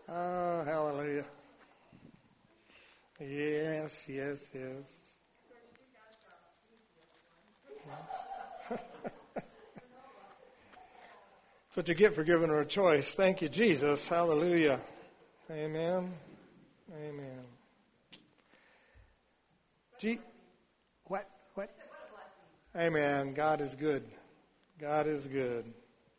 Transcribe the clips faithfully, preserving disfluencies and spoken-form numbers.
Oh, hallelujah. Yes, yes, yes. That's what you get for giving her a choice. Thank you, Jesus. Hallelujah. Amen. Amen. G- what? What? Amen. God is good. God is good.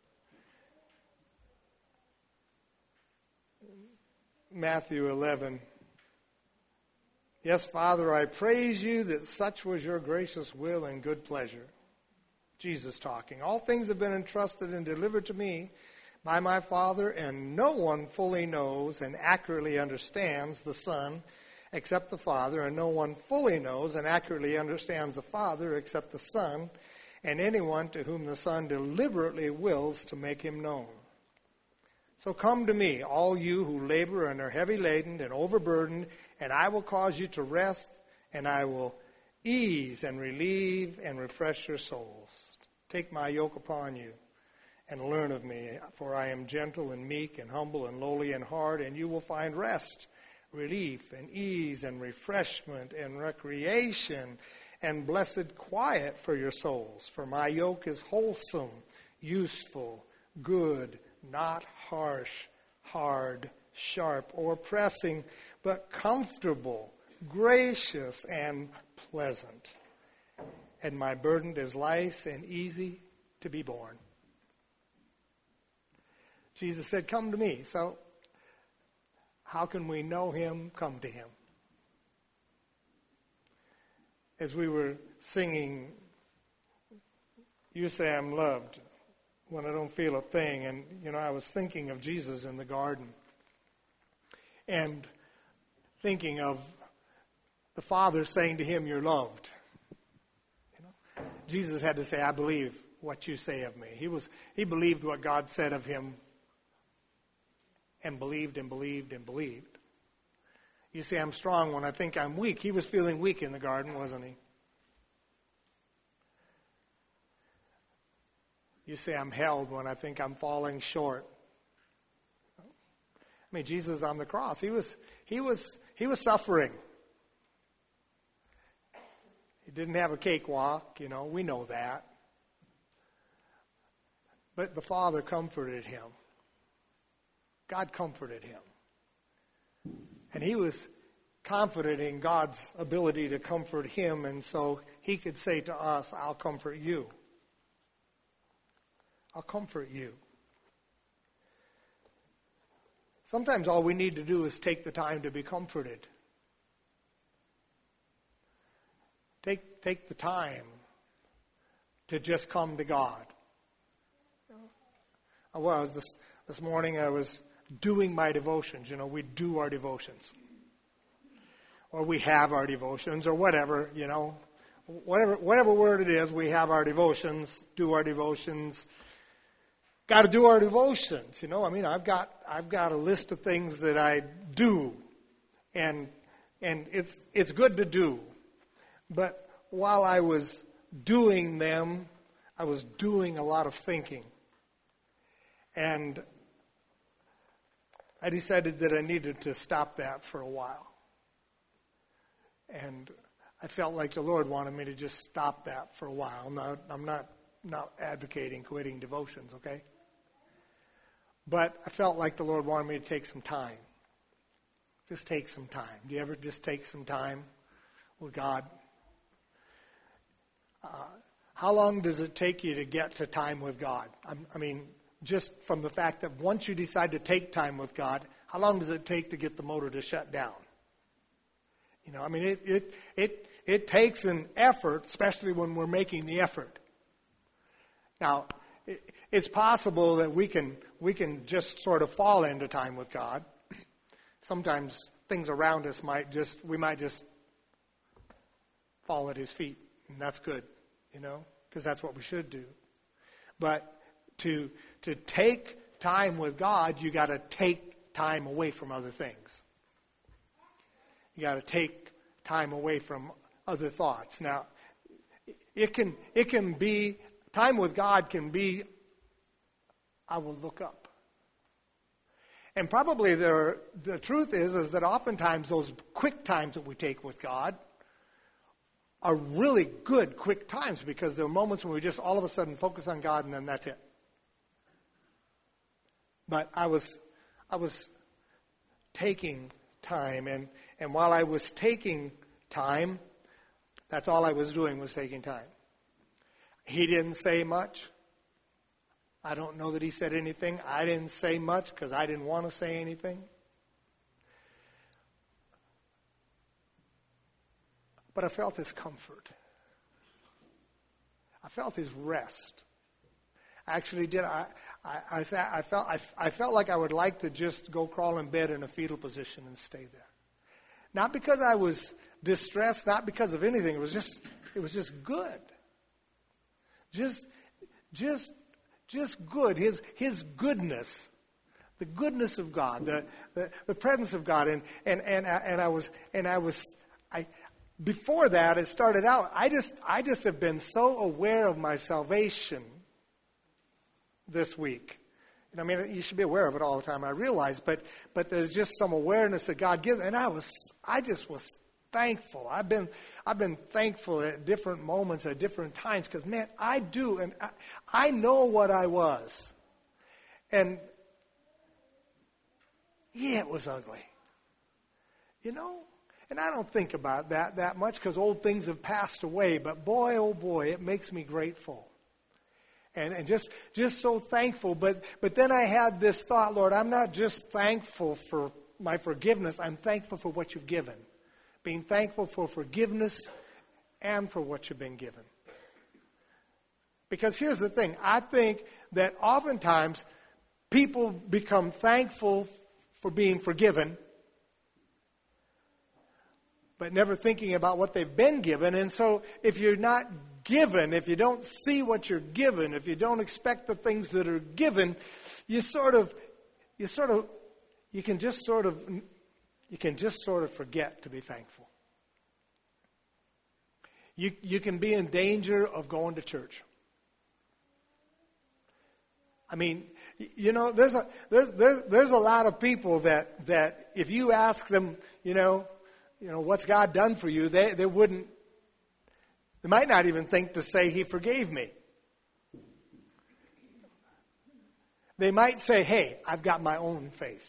Matthew eleven. Yes, Father, I praise you that such was your gracious will and good pleasure. Jesus talking. All things have been entrusted and delivered to me by my Father, and no one fully knows and accurately understands the Son except the Father, and no one fully knows and accurately understands the Father except the Son, and anyone to whom the Son deliberately wills to make him known. So come to me, all you who labor and are heavy laden and overburdened, and I will cause you to rest, and I will ease and relieve and refresh your souls. Take my yoke upon you and learn of me, for I am gentle and meek and humble and lowly in heart, and you will find rest, relief and ease and refreshment and recreation and blessed quiet for your souls. For my yoke is wholesome, useful, good, not harsh, hard, sharp, or pressing, but comfortable, gracious, and pleasant. And my burden is light and easy to be borne. Jesus said, come to me. So how can we know him? Come to him. As we were singing, You Say I'm Loved When I Don't Feel a Thing, and, you know, I was thinking of Jesus in the garden and thinking of the Father saying to him, you're loved. You know, Jesus had to say, I believe what you say of me. He was he believed what God said of him, and believed and believed and believed. You say I'm strong when I think I'm weak. He was feeling weak in the garden, wasn't he? You say I'm held when I think I'm falling short. I mean, Jesus on the cross, he was he was he was suffering. He didn't have a cakewalk, you know, we know that. But the Father comforted him. God comforted him. And he was confident in God's ability to comfort him, and so he could say to us, I'll comfort you. I'll comfort you. Sometimes all we need to do is take the time to be comforted. Take, take the time to just come to God. I was this, this morning, I was doing my devotions. You know, we do our devotions. Or we have our devotions, or whatever, you know. Whatever, whatever word it is, we have our devotions, do our devotions. Got to do our devotions, you know. I mean, I've got I've got a list of things that I do, and and it's it's good to do. But while I was doing them, I was doing a lot of thinking, and I decided that I needed to stop that for a while. And I felt like the Lord wanted me to just stop that for a while. I'm not I'm not not advocating quitting devotions, okay? But I felt like the Lord wanted me to take some time. Just take some time. Do you ever just take some time with God? Uh, how long does it take you to get to time with God? I'm, I mean, just from the fact that once you decide to take time with God, how long does it take to get the motor to shut down? You know, I mean, it it it, it takes an effort, especially when we're making the effort. Now, it, it's possible that we can we can just sort of fall into time with God. Sometimes things around us might just, we might just fall at his feet, and that's good, you know, because that's what we should do. But to to take time with God, you got to take time away from other things. You got to take time away from other thoughts. Now, it can it can be, time with God can be, I will look up. And probably there, the truth is, is that oftentimes those quick times that we take with God are really good quick times, because there are moments when we just all of a sudden focus on God and then that's it. But I was, I was taking time, and, and while I was taking time, that's all I was doing was taking time. He didn't say much. I don't know that he said anything. I didn't say much because I didn't want to say anything. But I felt his comfort. I felt his rest. I actually did. I, I, I, I, felt, I, I felt like I would like to just go crawl in bed in a fetal position and stay there. Not because I was distressed, not because of anything. It was just, it was just good. Just, just, just good. His, his goodness, the goodness of God, the, the, the presence of God, and and and and I was and I was I. Before that, it started out. I just, I just have been so aware of my salvation this week. You know, I mean, you should be aware of it all the time. I realize, but, but there's just some awareness that God gives, and I was, I just was thankful. I've been, I've been thankful at different moments, at different times, because man, I do, and I, I know what I was, and yeah, it was ugly. You know. And I don't think about that that much because old things have passed away. But boy, oh boy, it makes me grateful. And and just just so thankful. But but then I had this thought, Lord, I'm not just thankful for my forgiveness. I'm thankful for what you've given. Being thankful for forgiveness and for what you've been given. Because here's the thing. I think that oftentimes people become thankful for being forgiven, but never thinking about what they've been given. And so if you're not given, if you don't see what you're given, if you don't expect the things that are given, you sort of, you sort of, you can just sort of, you can just sort of forget to be thankful. You, you can be in danger of going to church. I mean, you know, there's a, there's, there's, there's a lot of people that, that if you ask them, you know, You know, what's God done for you? They they wouldn't, they might not even think to say he forgave me. They might say, hey, I've got my own faith.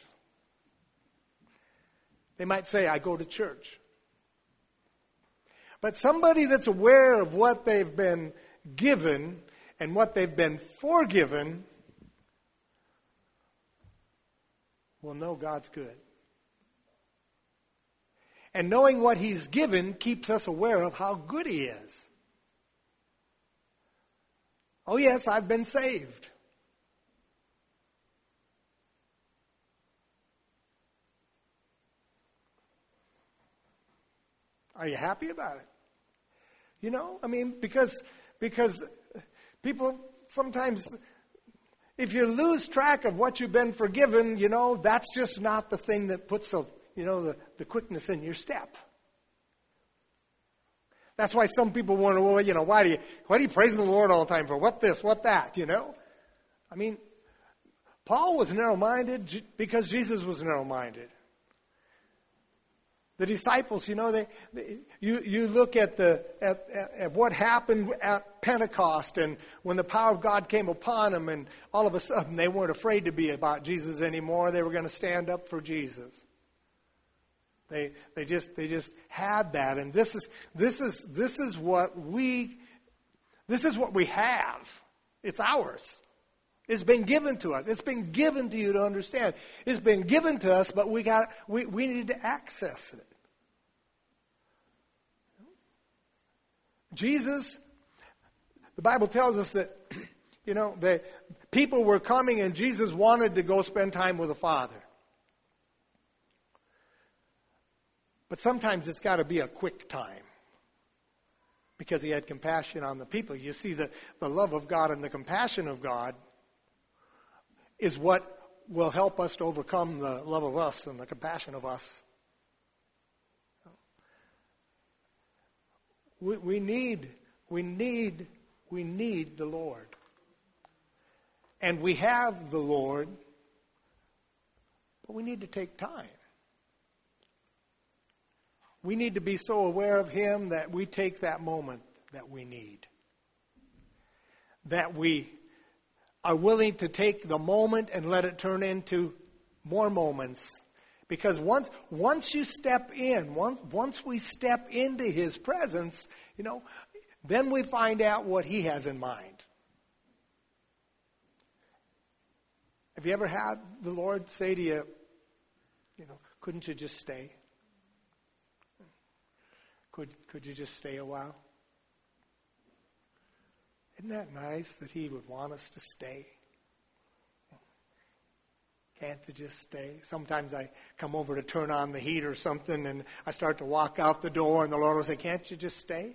They might say, I go to church. But somebody that's aware of what they've been given and what they've been forgiven will know God's good. And knowing what he's given keeps us aware of how good he is. Oh yes, I've been saved. Are you happy about it? You know, I mean, because because people sometimes, if you lose track of what you've been forgiven, you know, that's just not the thing that puts a You know, the, the quickness in your step. That's why some people wonder, well, you know, why do you why do you praise the Lord all the time for what this, what that, you know? I mean, Paul was narrow-minded because Jesus was narrow-minded. The disciples, you know, they, they you you look at the at, at, at what happened at Pentecost, and when the power of God came upon them, and all of a sudden they weren't afraid to be about Jesus anymore. They were going to stand up for Jesus. They they just they just had that, and this is this is this is what we this is what we have. It's ours. It's been given to us. It's been given to you to understand. It's been given to us, but we got we, we need to access it. Jesus, the Bible tells us that, you know, the people were coming and Jesus wanted to go spend time with the Father. But sometimes it's got to be a quick time because he had compassion on the people. You see, the, the love of God and the compassion of God is what will help us to overcome the love of us and the compassion of us. We, we need, we need, we need the Lord. And we have the Lord But we need to take time. We need to be so aware of Him that we take that moment that we need. That we are willing to take the moment and let it turn into more moments. Because once once you step in, once, once we step into His presence, you know, then we find out what He has in mind. Have you ever had the Lord say to you, you know, couldn't you just stay? Could, could you just stay a while? Isn't that nice that He would want us to stay? Can't you just stay? Sometimes I come over to turn on the heat or something, and I start to walk out the door, and the Lord will say, can't you just stay?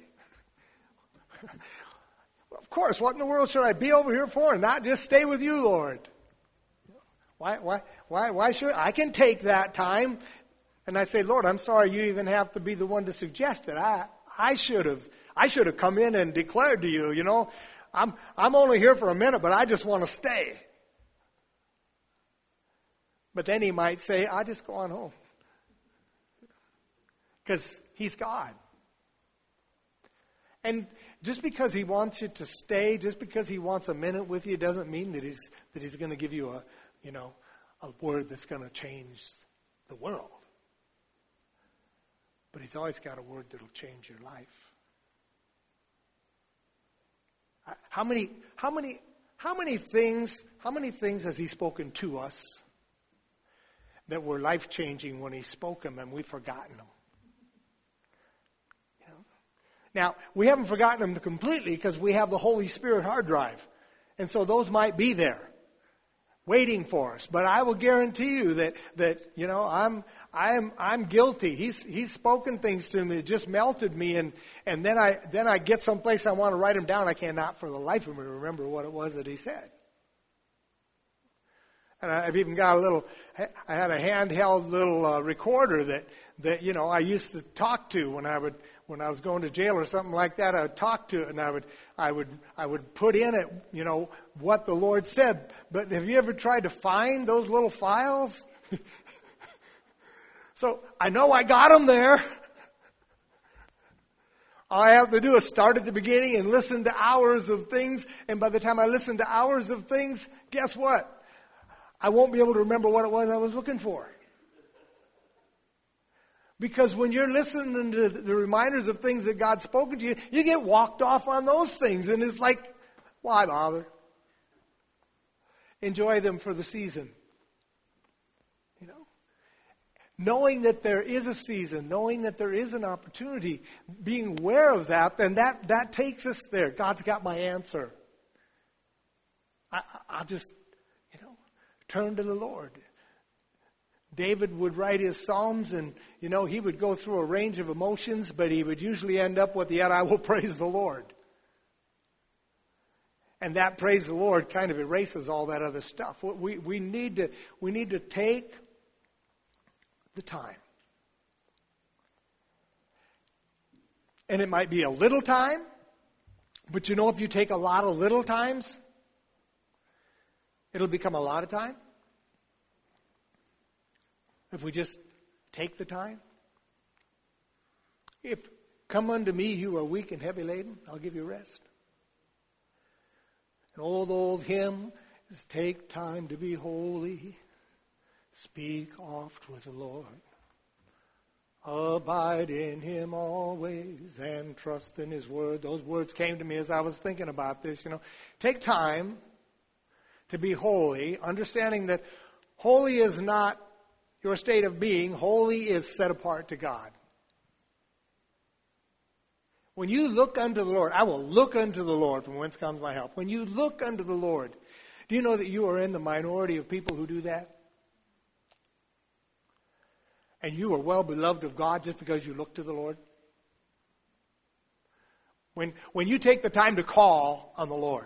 Well, of course, what in the world should I be over here for and not just stay with you, Lord? Why, why, why, why should I? I can take that time. And I say, Lord, I'm sorry you even have to be the one to suggest it. I, I should have, I should have come in and declared to you, you know, I'm, I'm only here for a minute, but I just want to stay. But then He might say, I just go on home. Because He's God. And just because He wants you to stay, just because He wants a minute with you, doesn't mean that He's, that He's going to give you a, you know, a word that's going to change the world. But He's always got a word that'll change your life. How many, how many, how many things, how many things has He spoken to us that were life-changing when He spoke them and we've forgotten them? You know? Now, we haven't forgotten them completely because we have the Holy Spirit hard drive. And so those might be there, waiting for us. But I will guarantee you that, that you know, I'm I'm I'm guilty. He's he's spoken things to me that just melted me, and, and then I then I get someplace I want to write them down. I cannot for the life of me remember what it was that He said. And I've even got a little, I had a handheld little uh, recorder that, that, you know, I used to talk to when I would, when I was going to jail or something like that. I would talk to it, and I would, I would, I would put in it, you know, what the Lord said. But have you ever tried to find those little files? So I know I got them there. All I have to do is start at the beginning and listen to hours of things. And by the time I listen to hours of things, guess what? I won't be able to remember what it was I was looking for. Because when you're listening to the reminders of things that God's spoken to you, you get walked off on those things. And it's like, why bother? Enjoy them for the season. You know? Knowing that there is a season, knowing that there is an opportunity, being aware of that, then that, that takes us there. God's got my answer. I, I'll just, you know, turn to the Lord. David would write his Psalms, and, you know, he would go through a range of emotions, but he would usually end up with, yet I will praise the Lord. And that praise the Lord kind of erases all that other stuff. We, we, need to, we need to take the time. And it might be a little time, but you know, if you take a lot of little times, it'll become a lot of time. If we just take the time. If, come unto me, you are weak and heavy laden, I'll give you rest. An old, old hymn is take time to be holy. Speak oft with the Lord. Abide in Him always and trust in His word. Those words came to me as I was thinking about this. You know, take time to be holy, understanding that holy is not your state of being. Holy is set apart to God. When you look unto the Lord, I will look unto the Lord from whence comes my help. When you look unto the Lord, do you know that you are in the minority of people who do that? And you are well beloved of God just because you look to the Lord? When, when you take the time to call on the Lord,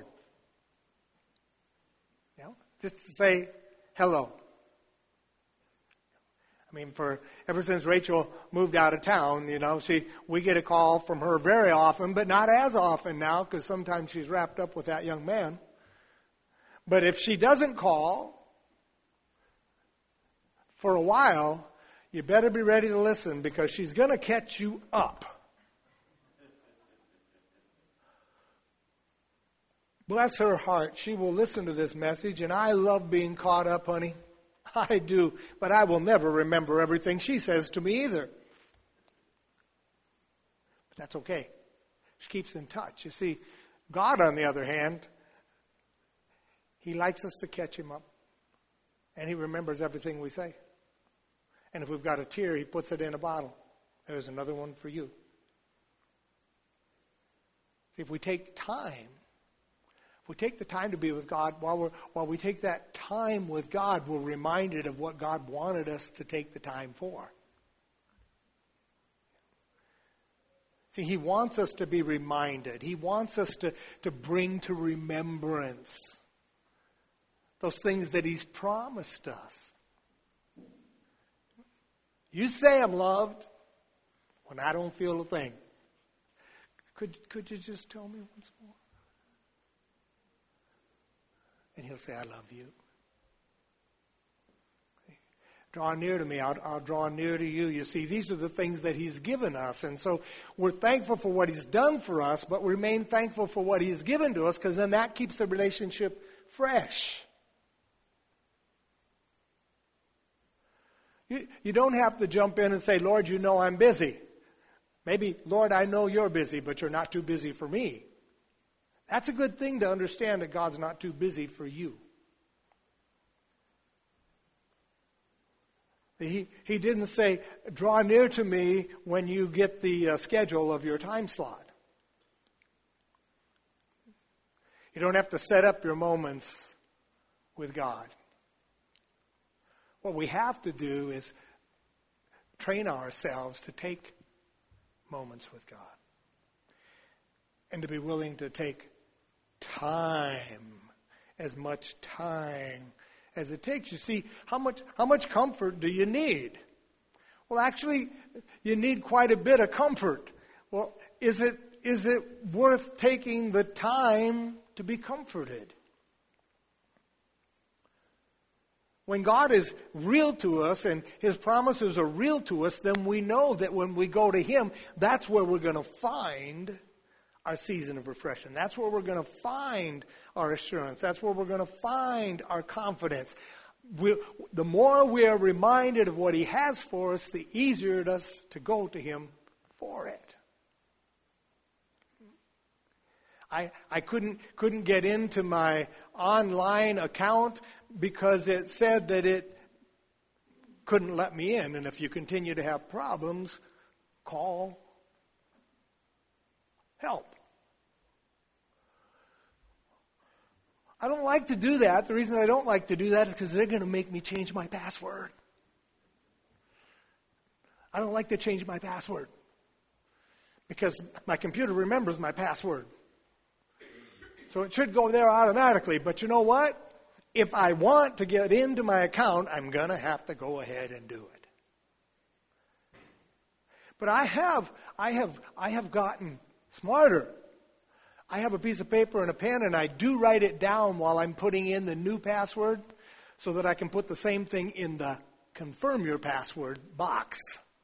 you know, just to say hello. I mean, for ever since Rachel moved out of town, you know, she we get a call from her very often, but not as often now because sometimes she's wrapped up with that young man. But if she doesn't call, for a while, you better be ready to listen because she's going to catch you up. Bless her heart. She will listen to this message, and I love being caught up, honey. I do, but I will never remember everything she says to me either. But that's okay. She keeps in touch. You see, God, on the other hand, He likes us to catch Him up, and He remembers everything we say. And if we've got a tear, He puts it in a bottle. There's another one for you. See, if we take time, if we take the time to be with God, while, we're, while we take that time with God, we're reminded of what God wanted us to take the time for. See, He wants us to be reminded. He wants us to, to bring to remembrance those things that He's promised us. You say I'm loved when I don't feel a thing. Could, could you just tell me once more? And He'll say, I love you. Draw near to me, I'll, I'll draw near to you. You see, these are the things that He's given us. And so we're thankful for what He's done for us, but we remain thankful for what He's given to us because then that keeps the relationship fresh. You, you don't have to jump in and say, Lord, you know I'm busy. Maybe, Lord, I know you're busy, but you're not too busy for me. That's a good thing to understand that God's not too busy for you. He, he didn't say, draw near to me when you get the uh, schedule of your time slot. You don't have to set up your moments with God. What we have to do is train ourselves to take moments with God and to be willing to take time, as much time as it takes. You see, how much how much comfort do you need? Well, actually, you need quite a bit of comfort. Well, is it is it worth taking the time to be comforted? When God is real to us and His promises are real to us, then we know that when we go to Him, that's where we're going to find our season of refreshing. That's where we're going to find our assurance. That's where we're going to find our confidence. We're, the more we are reminded of what He has for us, the easier it is to go to Him for it. I, I couldn't couldn't get into my online account because it said that it couldn't let me in. And if you continue to have problems, call help. I don't like to do that. The reason I don't like to do that is because they're going to make me change my password. I don't like to change my password because my computer remembers my password. So it should go there automatically. But you know what? If I want to get into my account, I'm going to have to go ahead and do it. But I have, I have, I have gotten smarter. I have a piece of paper and a pen, and I do write it down while I'm putting in the new password so that I can put the same thing in the confirm your password box.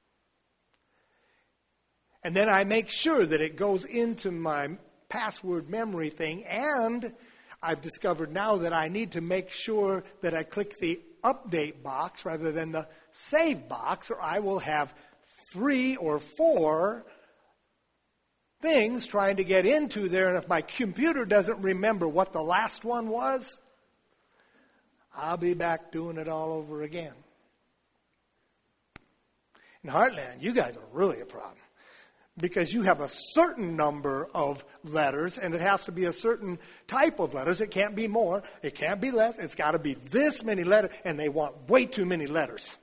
And then I make sure that it goes into my password memory thing, and I've discovered now that I need to make sure that I click the update box rather than the save box, or I will have three or four things trying to get into there, and if my computer doesn't remember what the last one was, I'll be back doing it all over again. In Heartland, you guys are really a problem because you have a certain number of letters, and it has to be a certain type of letters. It can't be more. It can't be less. It's got to be this many letters, and they want way too many letters.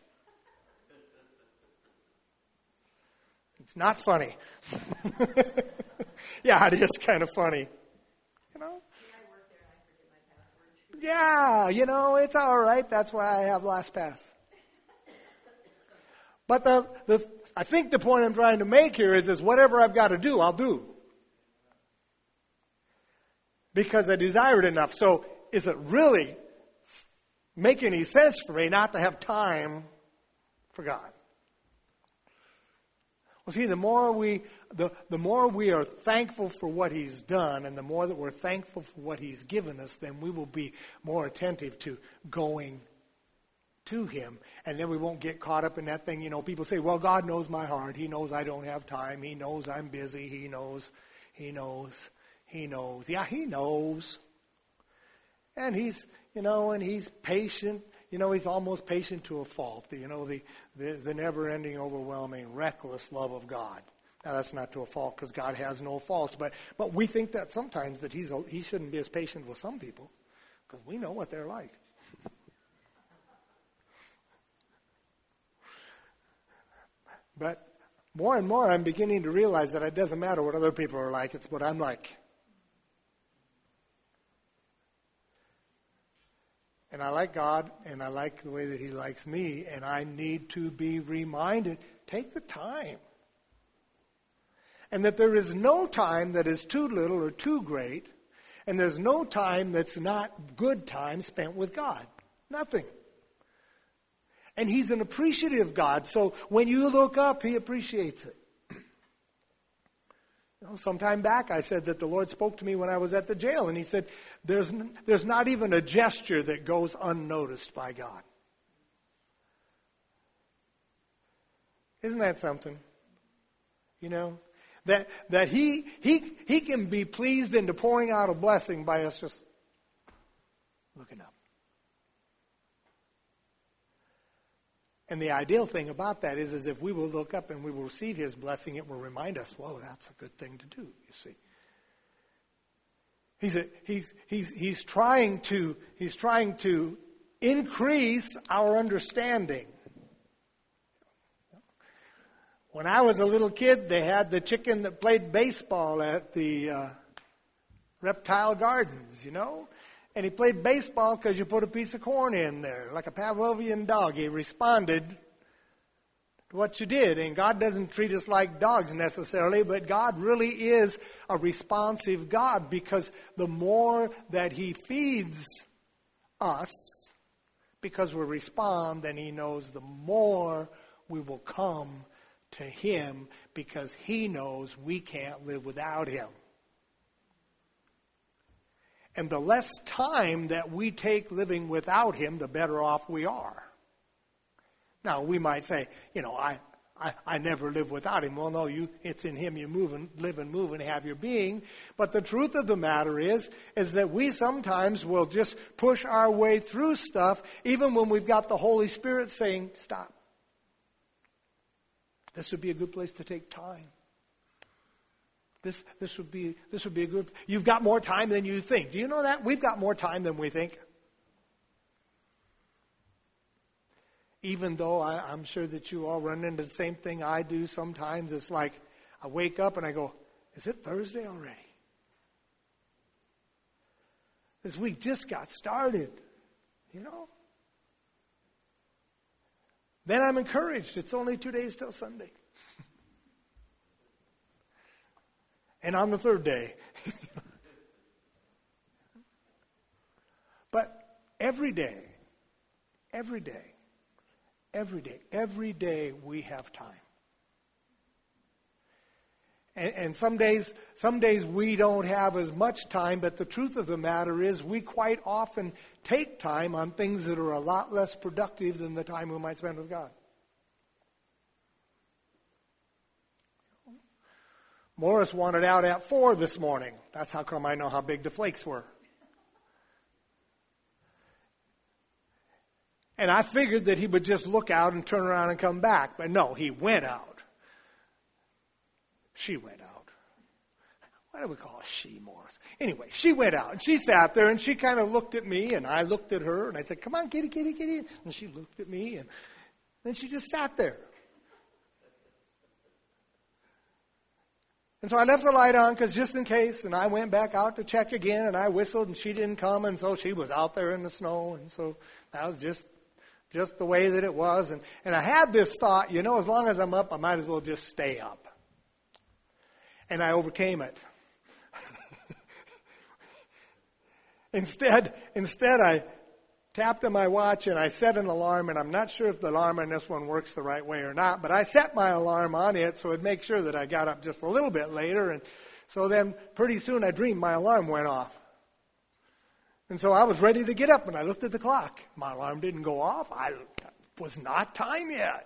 It's not funny. Yeah, it is kind of funny. You know? Yeah, you know, it's all right. That's why I have LastPass. But the, the I think the point I'm trying to make here is, is whatever I've got to do, I'll do. Because I desire it enough. So is it really make any sense for me not to have time for God. Well, see, the more we the, the more we are thankful for what He's done, and the more that we're thankful for what He's given us, then we will be more attentive to going to Him. And then we won't get caught up in that thing. You know, people say, well, God knows my heart. He knows I don't have time. He knows I'm busy. He knows, He knows, He knows. Yeah, He knows. And He's, you know, and He's patient. You know, He's almost patient to a fault. You know, the, the, the never-ending, overwhelming, reckless love of God. Now, that's not to a fault because God has no faults. But but we think that sometimes that he's a, He shouldn't be as patient with some people because we know what they're like. But more and more I'm beginning to realize that it doesn't matter what other people are like. It's what I'm like. And I like God, and I like the way that He likes me, and I need to be reminded, take the time. And that there is no time that is too little or too great, and there's no time that's not good time spent with God. Nothing. And He's an appreciative God, so when you look up, He appreciates it. You know, some time back I said that the Lord spoke to me when I was at the jail, and He said, there's, there's not even a gesture that goes unnoticed by God. Isn't that something? You know, that that he, he, he can be pleased into pouring out a blessing by us just looking up. And the ideal thing about that is, is if we will look up and we will receive His blessing, it will remind us, whoa, that's a good thing to do, you see. He's, a, he's, he's, he's, trying to, he's trying to increase our understanding. When I was a little kid, they had the chicken that played baseball at the uh, reptile gardens, you know. And he played baseball because you put a piece of corn in there, like a Pavlovian dog. He responded to what you did. And God doesn't treat us like dogs necessarily, but God really is a responsive God, because the more that He feeds us, because we respond, then He knows the more we will come to Him, because He knows we can't live without Him. And the less time that we take living without Him, the better off we are. Now, we might say, you know, I, I, I never live without Him. Well, no, you, it's in Him you move and live and move and have your being. But the truth of the matter is, is that we sometimes will just push our way through stuff, even when we've got the Holy Spirit saying, stop. This would be a good place to take time. This this would be this would be a good. You've got more time than you think. Do you know that? We've got more time than we think. Even though I, I'm sure that you all run into the same thing I do sometimes. It's like I wake up and I go, is it Thursday already? This week just got started, you know. Then I'm encouraged. It's only two days till Sunday. And on the third day. But every day, every day, every day, every day we have time. And, and some days, some days we don't have as much time, but the truth of the matter is we quite often take time on things that are a lot less productive than the time we might spend with God. Morris wanted out at four this morning. That's how come I know how big the flakes were. And I figured that he would just look out and turn around and come back. But no, he went out. She went out. Why do we call her she, Morris? Anyway, she went out. And she sat there and she kind of looked at me. And I looked at her. And I said, come on, kitty, kitty, kitty. And she looked at me. And then she just sat there. And so I left the light on because just in case, and I went back out to check again, and I whistled, and she didn't come, and so she was out there in the snow, and so that was just just the way that it was. And, and I had this thought, you know, as long as I'm up, I might as well just stay up. And I overcame it. instead, instead I tapped on my watch and I set an alarm, and I'm not sure if the alarm on this one works the right way or not, but I set my alarm on it so it'd make sure that I got up just a little bit later. And so then pretty soon I dreamed my alarm went off. And so I was ready to get up, and I looked at the clock. My alarm didn't go off. I was not time yet.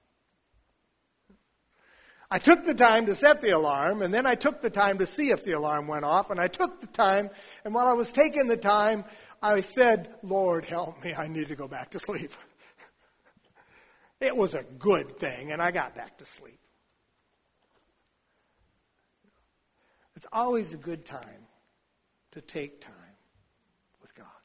I took the time to set the alarm, and then I took the time to see if the alarm went off, and I took the time, and while I was taking the time, I said, Lord, help me, I need to go back to sleep. It was a good thing, and I got back to sleep. It's always a good time to take time with God.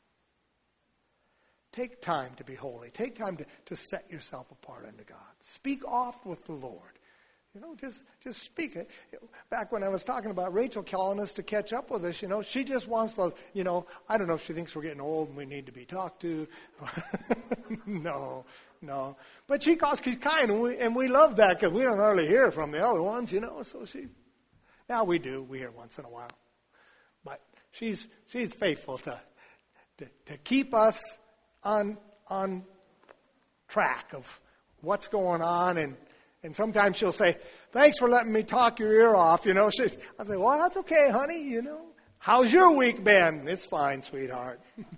Take time to be holy. Take time to, to set yourself apart unto God. Speak oft with the Lord. You know, just just speak it. Back when I was talking about Rachel calling us to catch up with us, you know, she just wants to, you know, I don't know if she thinks we're getting old and we need to be talked to. no, no. But she calls, she's kind, and we, and we love that because we don't hardly hear from the other ones, you know. So she, now we do. We hear once in a while. But she's she's faithful to to, to keep us on on track of what's going on. And And sometimes she'll say, thanks for letting me talk your ear off. You know, she, I say, well, that's okay, honey. You know, how's your week been? It's fine, sweetheart.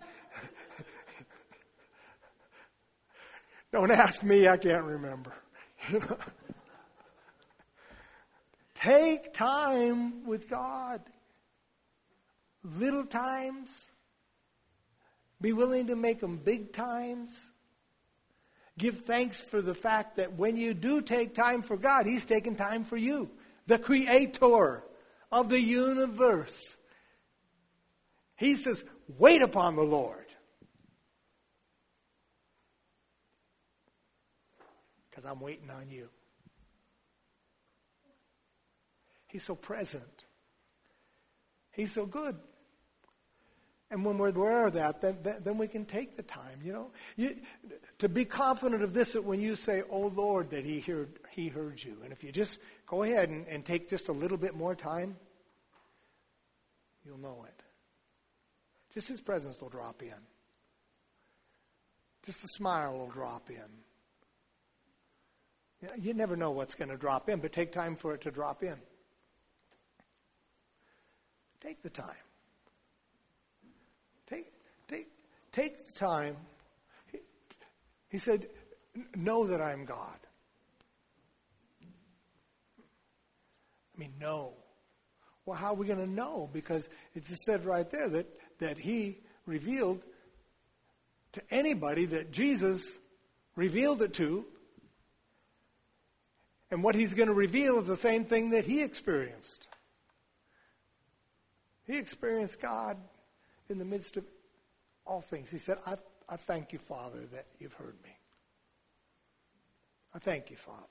Don't ask me. I can't remember. Take time with God. Little times. Be willing to make them big times. Give thanks for the fact that when you do take time for God, He's taking time for you. The Creator of the universe. He says, wait upon the Lord. Because I'm waiting on you. He's so present. He's so good. And when we're aware of that, then, then we can take the time, you know. You, to be confident of this, that when you say, oh, Lord, that he heard, he heard you. And if you just go ahead and, and take just a little bit more time, you'll know it. Just His presence will drop in. Just a smile will drop in. You know, you never know what's going to drop in, but take time for it to drop in. Take the time. Take, take, take the time. He, he said, know that I'm God. I mean, know. Well, how are we going to know? Because it's just said right there that, that He revealed to anybody that Jesus revealed it to. And what He's going to reveal is the same thing that He experienced. He experienced God in the midst of all things. He said, I, I thank you, Father, that you've heard me. I thank you, Father.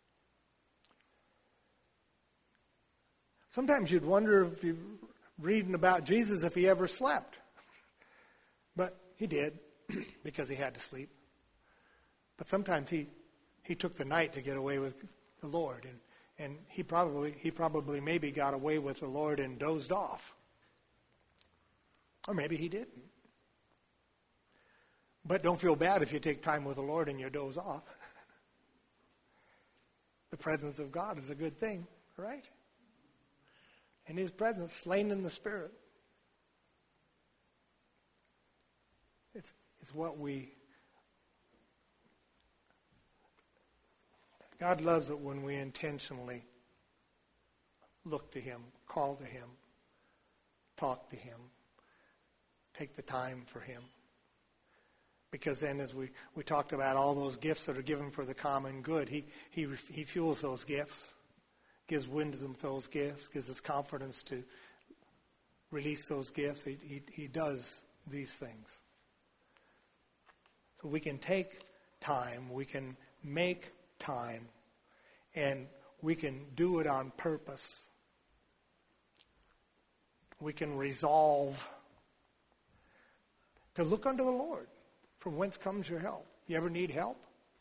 Sometimes you'd wonder if you're reading about Jesus if He ever slept. But He did, because He had to sleep. But sometimes he, he took the night to get away with the Lord. And, and he probably he probably maybe got away with the Lord and dozed off. Or maybe he didn't. But don't feel bad if you take time with the Lord and you doze off. The presence of God is a good thing, right? And His presence, slain in the Spirit. It's, it's what we... God loves it when we intentionally look to Him, call to Him, talk to Him, take the time for Him. Because then, as we, we talked about all those gifts that are given for the common good, He He He fuels those gifts, gives wisdom to those gifts, gives us confidence to release those gifts. He, he, he does these things. So we can take time, we can make time, and we can do it on purpose. We can resolve to look unto the Lord. From whence comes your help? You ever need help?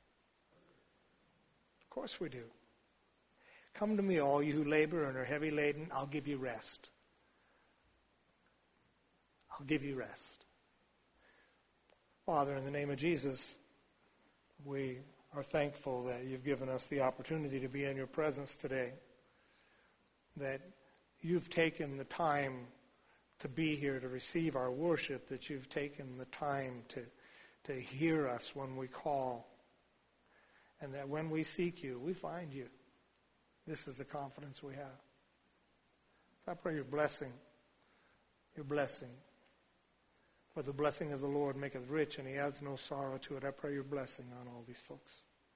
Of course we do. Come to me, all you who labor and are heavy laden, I'll give you rest. I'll give you rest. Father, in the name of Jesus, we are thankful that you've given us the opportunity to be in your presence today, that you've taken the time to be here to receive our worship, that you've taken the time to, to hear us when we call, and that when we seek you, we find you. This is the confidence we have. I pray your blessing, your blessing. For the blessing of the Lord maketh rich, and he adds no sorrow to it. I pray your blessing on all these folks.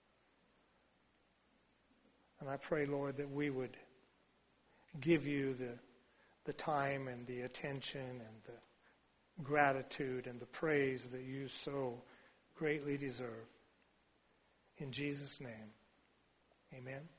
And I pray, Lord, that we would give you the, the time and the attention and the gratitude and the praise that you so greatly deserve. In Jesus' name, amen.